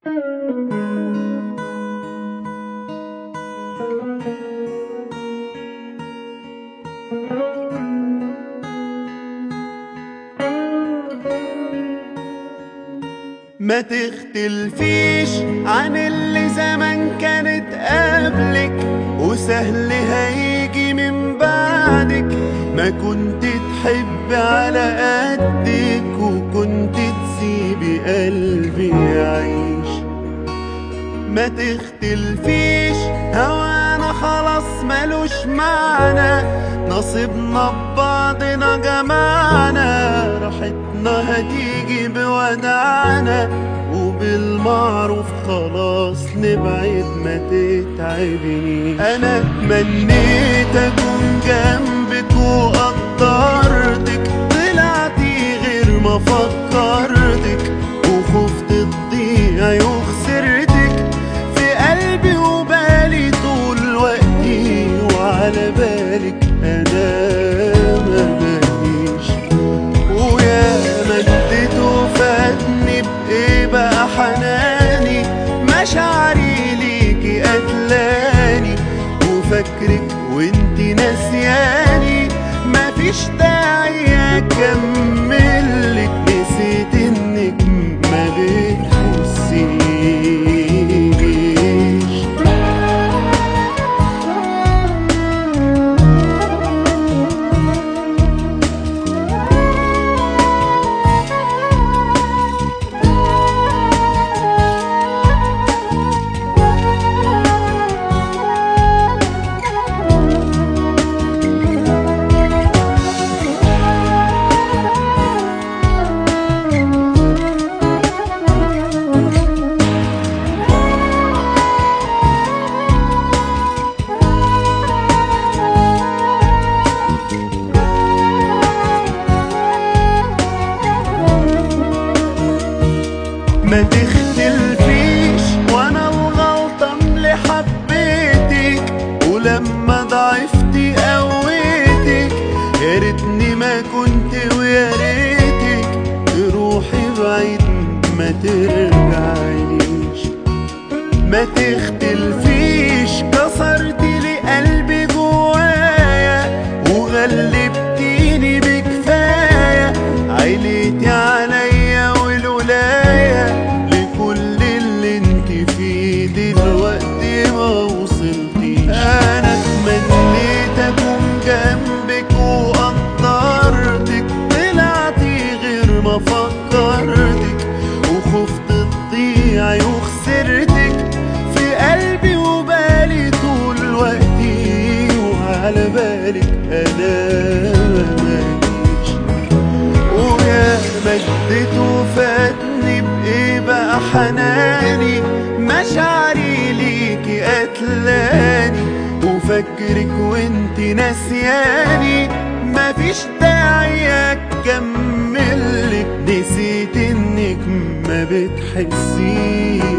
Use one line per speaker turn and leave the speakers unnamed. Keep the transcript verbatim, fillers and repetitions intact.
ما تختلفيش عن اللي زمان كانت قبلك، وسهل هيجي من بعدك. ما كنت تحب على قدك، وكنت تسيبي قلبي يعيش. ما تختلفيش، هوانا خلاص ملوش معنى، نصيبنا ببعضنا جمعنا. راحتنا هتيجي بودعنا، وبالمعروف خلاص نبعد ما تتعبنيش. انا تمنيت اكون جنبك وقدرتك، طلعتي غير ما فكرتك، وخفت تضيعي وخسرتك في قلبي وبالي طول وقتي. وعلى بالك انا ما بقيش، ويا مدت وفاتني بايه بقى حناني. مشاعري ليكي قتلاني، وفاكرك وانتي ناسياني. مفيش داعي اكملك، نسيت انك ما بتحسيش. ما تختلفيش، وانا الغلطان اللي حبيتك، ولما ضعفتي قويتك. يا ريتني ما كنت ويا ريتك تروحي بعيد ما ترجعيش. ما تختلفيش، كسرتي لي قلبي جوايا، وغلبتيني بكفايه. عيلتي عليا والولايه، لكل اللي انت فيه دلوقتي ما وصلتيش. انا تمنيت اكون جنبك وقدرتك، طلعتي غير ما فكرتك، وخفت تضيعي وخسرتك في قلبي وبالي طول وقتي. وعلى بالك انا ماليش، ويا مدت وفاتني بايه بقى حناني. مشاعري ليكي قتلاني، وفاكرك وانتي ناسياني. مفيش داعي اكملك، نسيت انك ما بتحسيش.